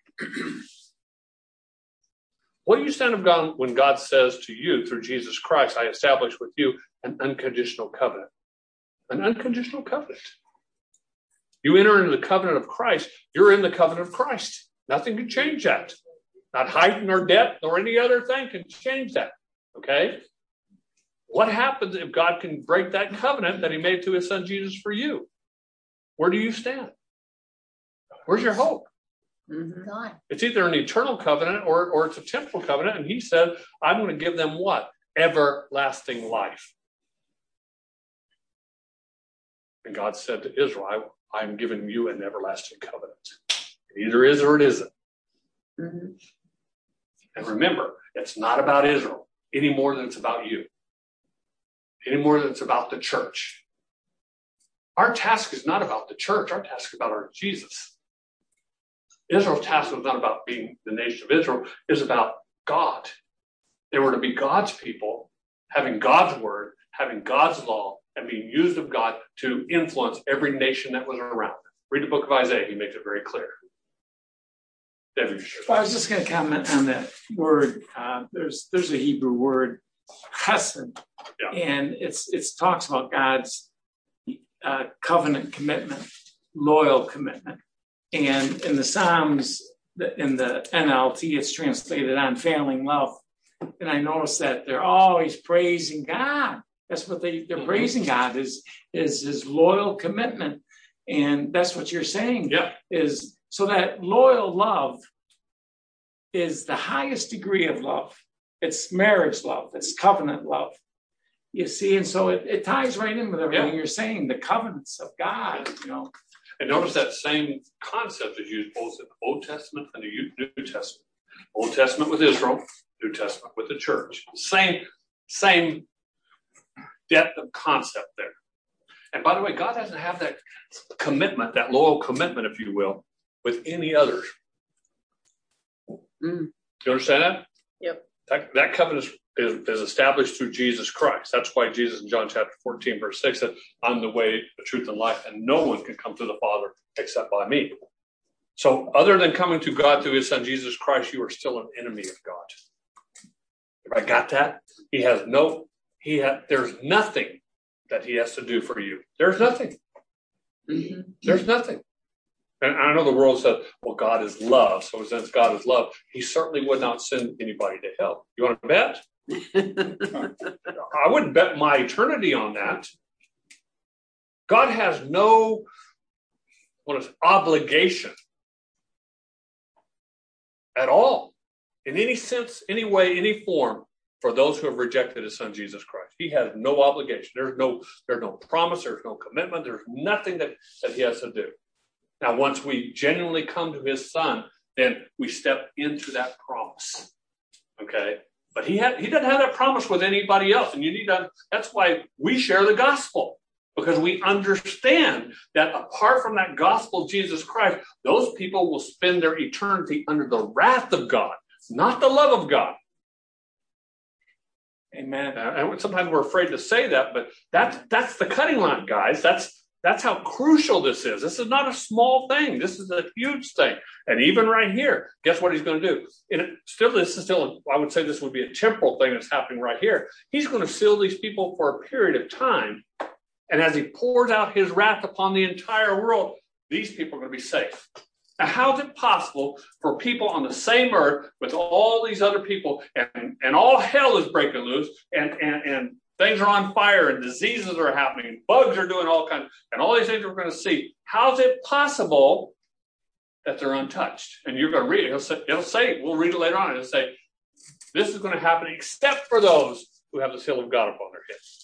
What do you stand upon when God says to you through Jesus Christ, I establish with you an unconditional covenant? An unconditional covenant. You enter into the covenant of Christ, you're in the covenant of Christ. Nothing can change that. Not height nor depth nor any other thing can change that. Okay? What happens if God can break that covenant that he made to his son Jesus for you? Where do you stand? Where's your hope? Mm-hmm. God. It's either an eternal covenant or, or it's a temporal covenant. And he said, I'm going to give them what? Everlasting life. And God said to Israel, I, I'm giving you an everlasting covenant. It either is or it isn't. Mm-hmm. And remember, it's not about Israel any more than it's about you. Any more than it's about the church. Our task is not about the church. Our task is about our Jesus. Israel's task was not about being the nation of Israel. It was about God. They were to be God's people, having God's word, having God's law, and being used of God to influence every nation that was around them. Read the book of Isaiah. He makes it very clear. David, I was just going to comment on that word. Uh, there's there's a Hebrew word, chesed, yeah. and it's it talks about God's uh, covenant commitment, loyal commitment. And in the Psalms, in the N L T, it's translated unfailing love. And I noticed that they're always praising God. That's what they, they're mm-hmm. praising God is, is his loyal commitment. And that's what you're saying. Yeah. Is so that loyal love is the highest degree of love. It's marriage love. It's covenant love. You see, and so it, it ties right in with everything yeah. you're saying, the covenants of God, you know. And notice that same concept is used both in the Old Testament and the New Testament. Old Testament with Israel, New Testament with the church. Same, same depth of concept there. And by the way, God doesn't have that commitment, that loyal commitment, if you will, with any others. Mm. You understand that? Yep. That, that covenant is, is established through Jesus Christ. That's why Jesus in John chapter fourteen, verse six said, I'm the way, the truth, and life, and no one can come to the Father except by me. So other than coming to God through his son, Jesus Christ, you are still an enemy of God. Everybody got that? He has no, he ha, there's nothing that he has to do for you. There's nothing. Mm-hmm. There's nothing. And I know the world says, well, God is love. So since God is love, he certainly would not send anybody to hell. You want to bet? I wouldn't bet my eternity on that. God has no what is obligation at all, in any sense, any way, any form, for those who have rejected his son, Jesus Christ. He has no obligation. There's no, there's no promise. There's no commitment. There's nothing that, that he has to do. Now, once we genuinely come to his son, then we step into that promise. Okay? But he had, he doesn't have that promise with anybody else. And you need to, that's why we share the gospel. because we understand that apart from that gospel of Jesus Christ, those people will spend their eternity under the wrath of God, not the love of God. Amen. And sometimes we're afraid to say that, but that's that's the cutting line, guys. That's that's how crucial this is. This is not a small thing. This is a huge thing. And even right here, guess what he's going to do? And it, still, this is still, I would say this would be a temporal thing that's happening right here. He's going to seal these people for a period of time. And as he pours out his wrath upon the entire world, these people are going to be safe. Now, how is it possible for people on the same earth with all these other people, and, and all hell is breaking loose, and, and, and things are on fire, and diseases are happening, bugs are doing all kinds, and all these things we're going to see. How is it possible that they're untouched? And you're going to read it. It'll say, it'll say, we'll read it later on. It'll say, this is going to happen except for those who have the seal of God upon their heads.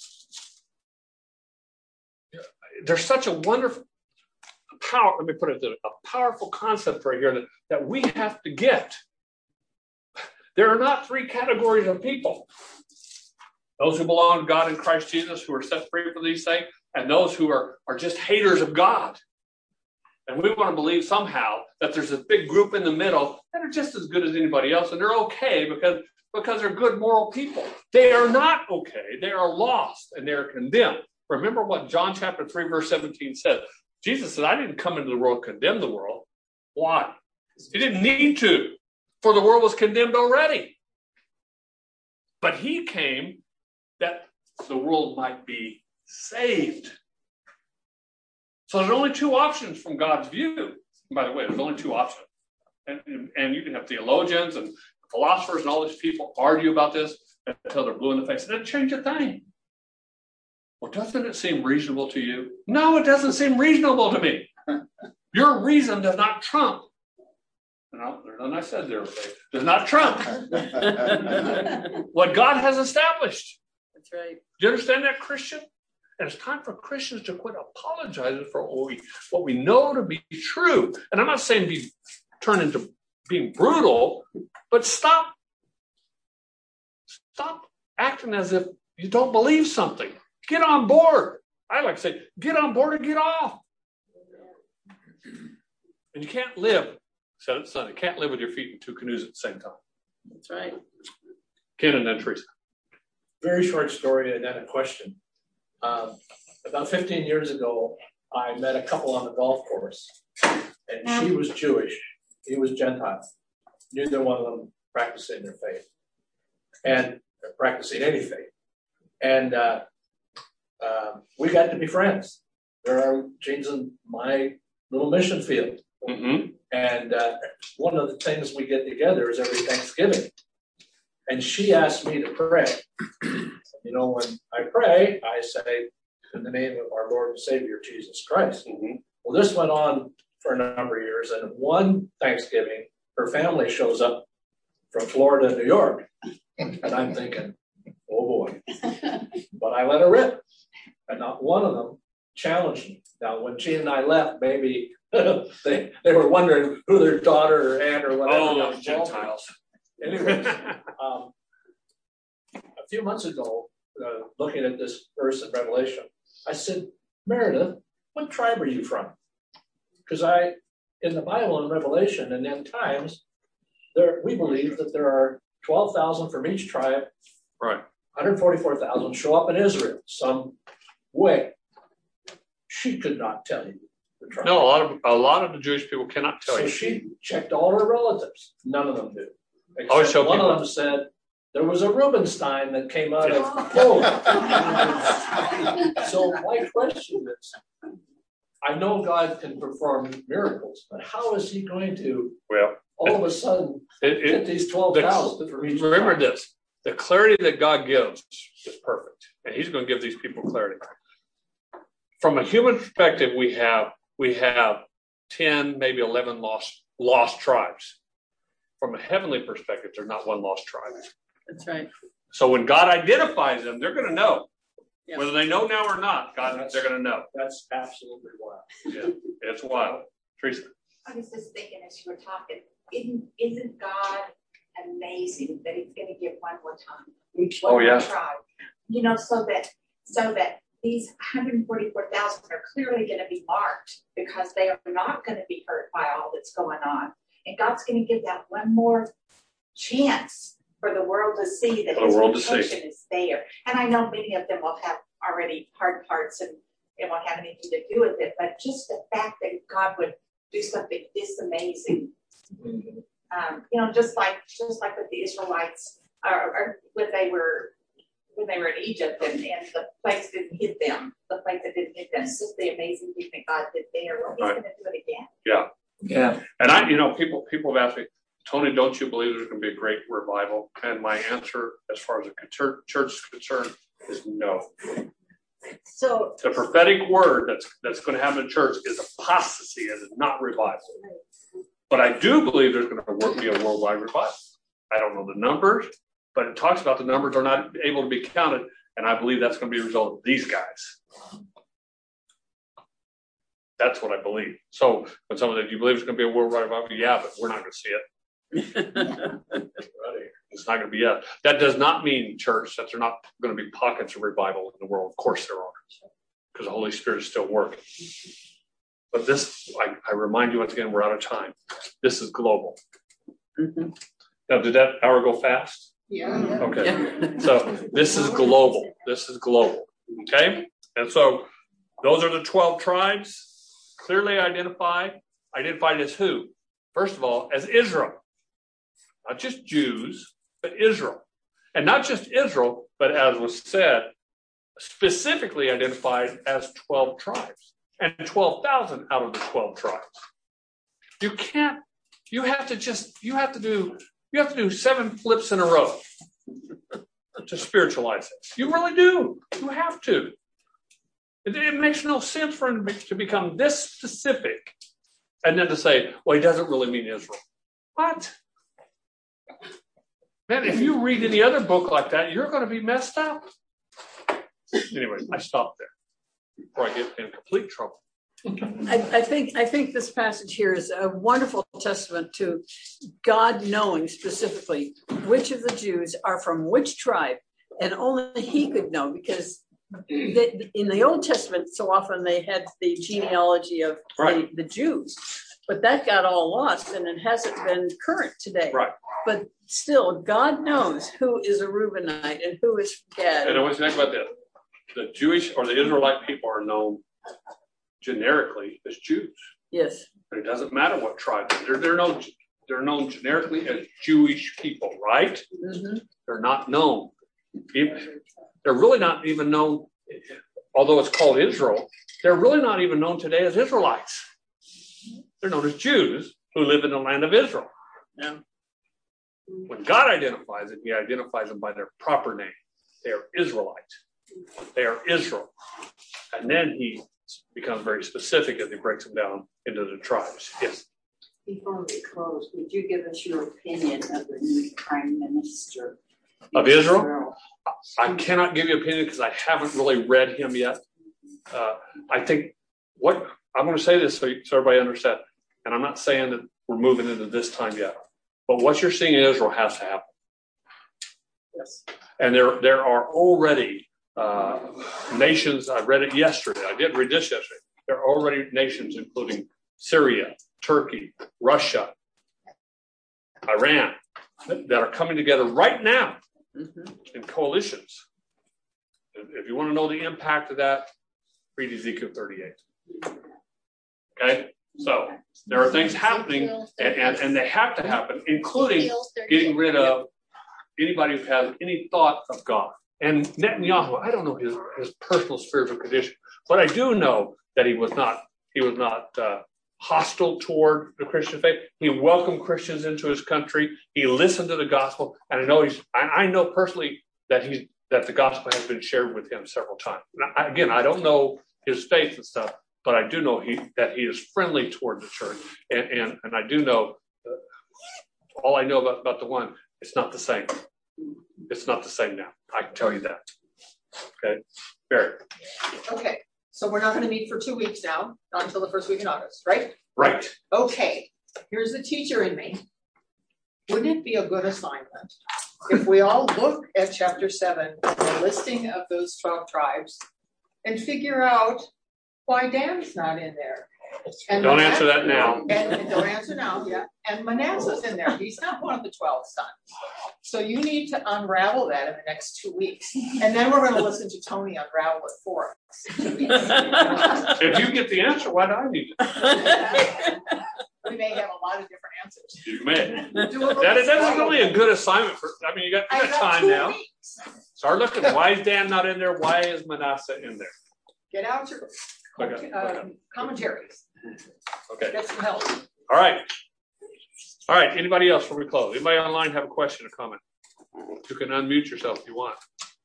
There's such a wonderful power, let me put it, a powerful concept right here that, that we have to get. There are not three categories of people. Those who belong to God in Christ Jesus, who are set free from these things, and those who are, are just haters of God. And we want to believe somehow that there's this big group in the middle that are just as good as anybody else, and they're okay because, because they're good moral people. They are not okay. They are lost, and they are condemned. Remember what John chapter three, verse seventeen said. Jesus said, I didn't come into the world to condemn the world. Why? He didn't need to, for the world was condemned already. But he came that the world might be saved. So there's only two options from God's view. And by the way, there's only two options. And, and, and you can have theologians and philosophers and all these people argue about this until they're blue in the face. It doesn't change a thing. Well, doesn't it seem reasonable to you? No, it doesn't seem reasonable to me. Your reason does not trump. No, there's nothing I said there. Does not trump what God has established. That's right. Do you understand that, Christian? And it's time for Christians to quit apologizing for what we, what we know to be true. And I'm not saying be turn into being brutal, but stop, stop acting as if you don't believe something. Get on board. I like to say, get on board or get off. And you can't live, said it Sunday, can't live with your feet in two canoes at the same time. That's right. Ken and then Teresa. Very short story and then a question. Um, about fifteen years ago, I met a couple on the golf course, and she was Jewish, he was Gentile. Neither one of them practicing their faith, and practicing any faith. And uh, uh, we got to be friends. There are chains in my little mission field. Mm-hmm. And uh, one of the things we get together is every Thanksgiving. And she asked me to pray. You know, when I pray, I say, in the name of our Lord and Savior, Jesus Christ. Mm-hmm. Well, this went on for a number of years. And one Thanksgiving, her family shows up from Florida, New York. And I'm thinking, oh boy. But I let her rip. And not one of them challenged me. Now, when she and I left, maybe they, they were wondering who their daughter or aunt or whatever. Oh, those Gentiles. Anyways, um, a few months ago, uh, looking at this verse in Revelation, I said, Meredith, what tribe are you from? Because I, in the Bible in Revelation and end times, there we believe that there are twelve thousand from each tribe. Right. one hundred forty-four thousand show up in Israel some way. She could not tell you the tribe. No, a lot of a lot of the Jewish people cannot tell so you. she checked all her relatives. None of them do. Always Except show one people. of them said there was a Rubenstein that came out of Poland. So my question is, I know God can perform miracles, but how is he going to Well, all of a sudden it, get it, these twelve thousand from each remember tribe? this: the clarity that God gives is perfect, and He's going to give these people clarity. From a human perspective, we have we have ten, maybe eleven lost lost tribes. From a heavenly perspective, there's not one lost tribe. That's right. So when God identifies them, they're going to know. Yeah. Whether they know now or not, God, That's- they're going to know. That's absolutely wild. Yeah, it's wild. Teresa. I was just thinking as you were talking, isn't, isn't God amazing that he's going to give one more time? Oh, One yeah. more try. You know, so that so that these one hundred forty-four thousand are clearly going to be marked because they are not going to be hurt by all that's going on. And God's going to give that one more chance for the world to see that For the his world to see. protection is there. And I know many of them will have already hard parts and it won't have anything to do with it, but just the fact that God would do something this amazing, um, you know, just like just like with the Israelites, or, or when they were when they were in Egypt and, and the plagues didn't hit them, the plagues that didn't hit them, it's just the amazing thing that God did there. Well, He's Right. going to do it again. Yeah. Yeah. And I, you know, people people have asked me, Tony, don't you believe there's going to be a great revival? And my answer, as far as the church, church is concerned, is no. So, The prophetic word that's that's going to happen in church is apostasy, and it's not revival. But I do believe there's going to be a worldwide revival. I don't know the numbers, but it talks about the numbers are not able to be counted, and I believe that's going to be a result of these guys. That's what I believe. So when someone said, "Do you believe it's going to be a worldwide revival?" Yeah, but we're not going to see it. It's not going to be it. That does not mean, church, that there are not going to be pockets of revival in the world. Of course there are, because the Holy Spirit is still working. But this, I, I remind you once again, we're out of time. This is global. Mm-hmm. Now, did that hour go fast? Yeah. Okay. Yeah. So this is global. This is global. Okay? And so those are the twelve tribes, clearly identified. Identified as who? First of all, as Israel. Not just Jews, but Israel. And not just Israel, but as was said, specifically identified as twelve tribes. And twelve thousand out of the twelve tribes. You can't, you have to just, you have to do, you have to do seven flips in a row to spiritualize it. You really do. You have to. It, it makes no sense for him to become this specific and then to say, well, he doesn't really mean Israel. What? Man, if you read any other book like that, you're going to be messed up. Anyway, I stopped there before I get in complete trouble. I, I think I think this passage here is a wonderful testament to God knowing specifically which of the Jews are from which tribe, and only He could know, because they, in the Old Testament, so often they had the genealogy of Right. the, the Jews, but that got all lost, and it hasn't been current today. Right. But still, God knows who is a Reubenite and who is Gad. And I want to think about this. The Jewish or the Israelite people are known generically as Jews. Yes. But it doesn't matter what tribe. They're, they're, known, they're known generically as Jewish people, right? Mm-hmm. They're not known. They're really not even known, although it's called Israel, they're really not even known today as Israelites. They're known as Jews who live in the land of Israel. Yeah. When God identifies them, He identifies them by their proper name. They are Israelite. They are Israel. And then He becomes very specific as He breaks them down into the tribes. Yes. Before we close, would you give us your opinion of the new prime minister Of Israel? I cannot give you an opinion because I haven't really read him yet. Uh, I think what I'm going to say this so, so everybody understands, and I'm not saying that we're moving into this time yet, but what you're seeing in Israel has to happen. Yes. And there, there are already uh, nations. I read it yesterday. I did read this yesterday. There are already nations, including Syria, Turkey, Russia, Iran, that, that are coming together right now Mm-hmm. in coalitions. If you want to know the impact of that, read Ezekiel thirty-eight. Okay? So there are things happening, and, and, and they have to happen, including getting rid of anybody who has any thought of God. And Netanyahu, I don't know his, his personal spiritual condition, but I do know that he was not he was not uh, hostile toward the Christian faith. He welcomed Christians into his country. He listened to the gospel, and I know he's. I, I know personally that he's that the gospel has been shared with him several times. I, again, I don't know his faith and stuff, but I do know he that he is friendly toward the church, and and, and I do know. Uh, all I know about, about the one, it's not the same. It's not the same now. I can tell you that. Okay, Barry. Okay, so we're not going to meet for two weeks now, not until the first week in August, right? Right. Okay, here's the teacher in me. Wouldn't it be a good assignment if we all look at chapter seven, the listing of those twelve tribes, and figure out why Dan's not in there. And Don't Manasseh- answer that now. And, and don't answer now, yeah. And Manasseh's in there. He's not one of the twelve sons. So you need to unravel that in the next two weeks. And then we're gonna listen to Tony unravel it for us. If you get the answer, why do I need it? We may have a lot of different answers. You may. Do a little That is, that's study. really a good assignment for, I mean, you got, you I got got time two now. weeks. Start looking, why is Dan not in there? Why is Manasseh in there? Get out your Okay, um, okay. commentaries. Okay, Get some help. all right. All right, anybody else before we close? Anybody online have a question or comment? You can unmute yourself if you want.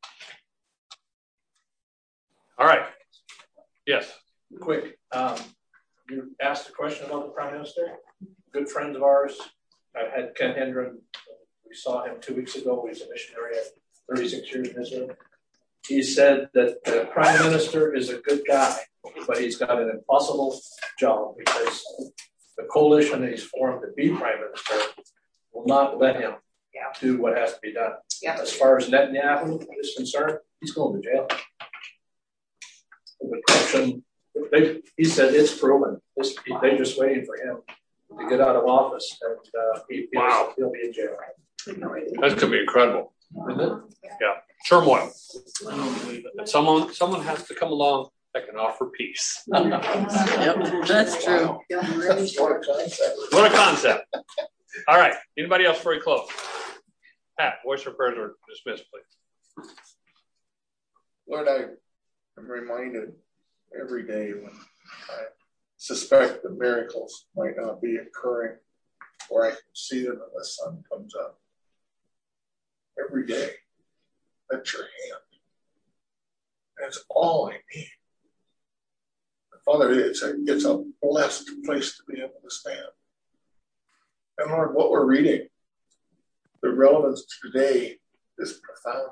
All right. Yes. Quick, um, you asked a question about the Prime Minister. Good friends of ours. I had Ken Hendren. We saw him two weeks ago. He's a missionary at thirty-six years in Israel. He said that the Prime Minister is a good guy, but he's got an impossible job because the coalition that he's formed to be Prime Minister will not let him Yeah. do what has to be done. Yeah. As far as Netanyahu is concerned, he's going to jail. The corruption, they, he said it's proven. It's, they're just waiting for him to get out of office, and uh, he, he'll, Wow. he'll be in jail. That's gonna be incredible. Isn't it? Yeah, turmoil. And someone, someone has to come along that can offer peace. Yep, that's true. What a concept. What a concept. All right, anybody else before we close? Pat, voice or prayers are dismissed, please. Lord, I am reminded every day when I suspect that miracles might not be occurring, or I can see them when the sun comes up. Every day, that's your hand. That's all I need. Father, it's a, it's a blessed place to be able to stand. And Lord, what we're reading, the relevance today is profound.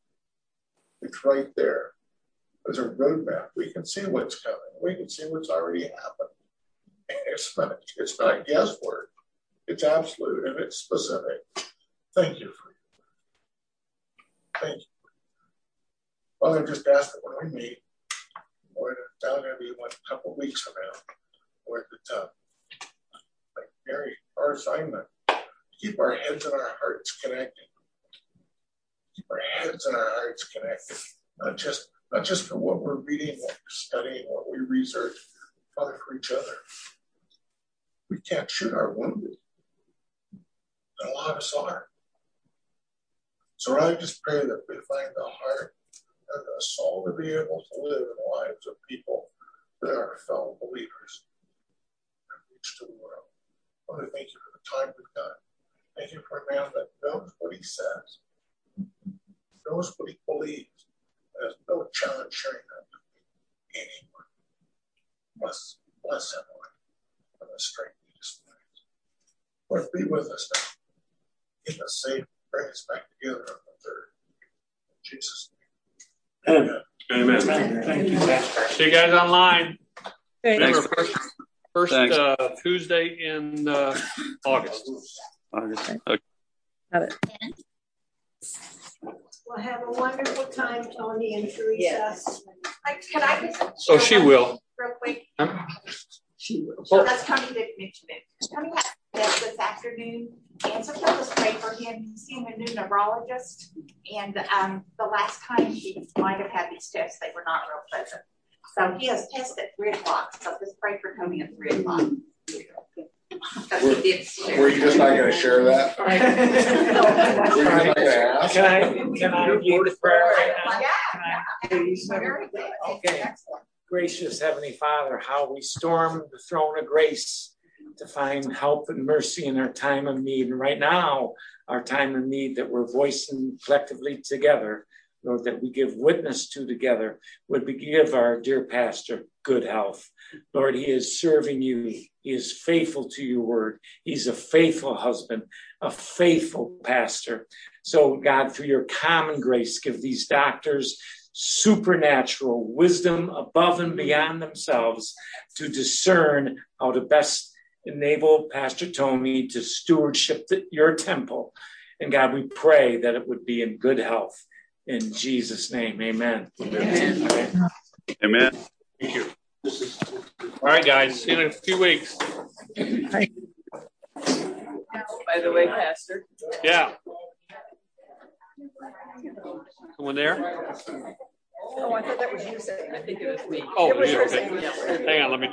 It's right there. There's a roadmap. We can see what's coming. We can see what's already happened. It's not, it's not guesswork. It's absolute and it's specific. Thank you for it. Thank you. Father, I just ask that when we meet, Lord, down there be one a couple of weeks from now, Lord, that uh, like Mary, our assignment, keep our heads and our hearts connected. Keep our heads and our hearts connected. Not just not just for what we're reading, what we're studying, what we research, Father, for each other. We can't shoot our wounded. And a lot of us are. So I just pray that we find the heart and the soul to be able to live in the lives of people that are fellow believers and reach to the world. Father, thank you for the time we've got. Thank you for a man that knows what he says, knows what he believes, and has no challenge sharing that with anyone. Bless, bless him, Lord, and the strength he displays. Lord, be with us now. Keep us safe. Bring us back together on the third. In Jesus' name. Amen. Amen. Thank you, Pastor. See you guys online. Remember, Thanks. first, first Thanks. uh, Tuesday in uh, August. August. Okay. Got it. Well, have a wonderful time, Tony and Teresa. Yes. Like, can I just? Oh, share she one will. thing Real quick. She will. So that's Tony didn't mention it. Tony had a test this afternoon, and so let's pray for him. He's seeing a new neurologist, and um, the last time he might have had these tests, they were not real pleasant. So he has tests at three o'clock. So just pray for Tony at three o'clock. That's what he did share. Were you just not going to share that? Were you just not going to ask? Can I, can I lead the prayer right now? Yeah, Can I yeah. please? Very good. Okay. Excellent. Gracious Heavenly Father, how we storm the throne of grace to find help and mercy in our time of need. And right now, our time of need that we're voicing collectively together, Lord, that we give witness to together, would we give our dear pastor good health. Lord, he is serving you. He is faithful to your word. He's a faithful husband, a faithful pastor. So, God, through your common grace, give these doctors supernatural wisdom above and beyond themselves to discern how to best enable Pastor Tony to stewardship the, your temple. And God, we pray that it would be in good health. In Jesus' name, amen. Amen. Amen. Amen. Thank you. All right, guys. See you in a few weeks. By the way, Pastor. Yeah. Someone there? Oh, I thought that was you saying. I think it was me. Oh, it was you, her okay. saying, yeah. Hang on, let me